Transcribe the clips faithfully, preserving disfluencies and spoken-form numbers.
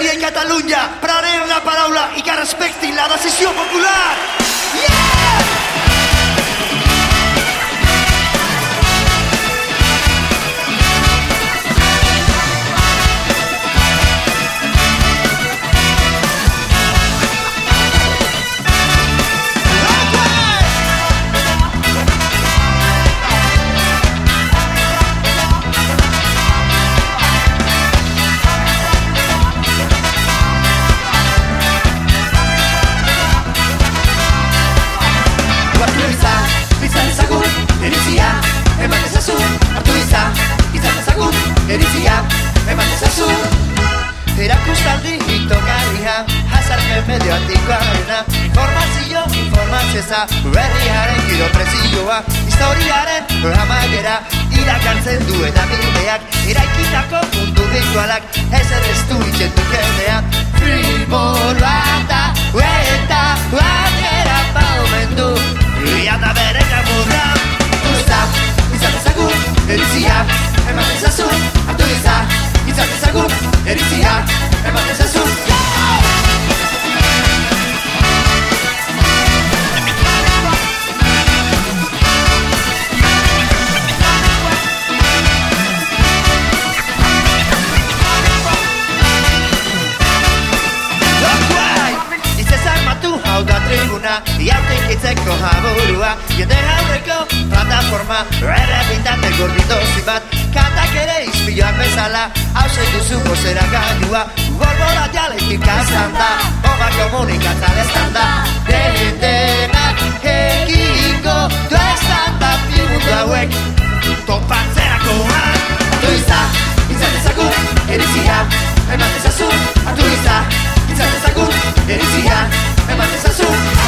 Madrid i Catalunya prenent la paraula i que respectin la decisió popular. Yeah! Eritzia, eman ezazu Erakustaldi itogarria Jazarpe medioatikoarena Informazio, informazioa Berriaren giro prezioa Historiaren amaiera Irakartzen duen abildeak Eraikitako mundu virtualak Ez erreztu itxentukenean Fribola da Eta Batera baumendu Iata bere kamurra Tuza, izan ezagun Eritzia, eman ezazu Artu iza, izan ezagun Eritzia, eman ezazu Hau da tribuna, iautik itzeko jaburua Jende aurreko plataforma Errepitate gorbidozi bat Kantak ere izpioak bezala Hauze duzu gozera gailua Borbora dialektika estanda Oba komunikatzal estanda Denak egingo Du estanda bimundu hauek Topatzerako han Atu iza, izan ezagun Eritzia, eman ezazu Atu iza, izan ezagun Eritzia, eman ezazu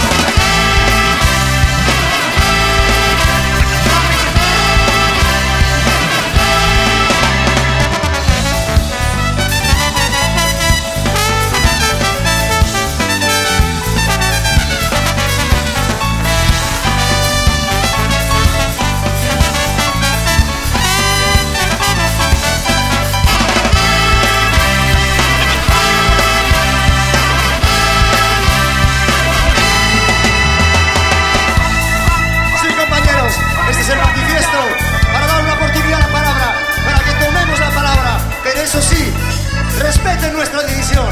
Eso sí, respeten nuestra división.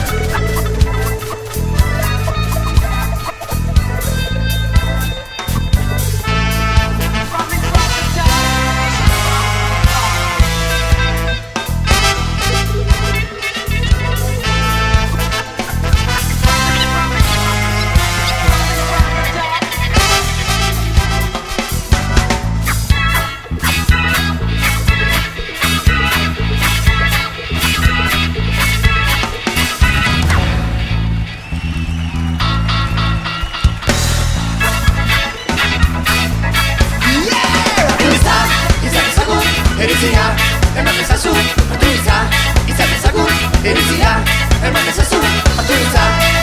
Eritzia, eman ezazu, atu iza, izan ezagun Eritzia, eman ezazu, atu iza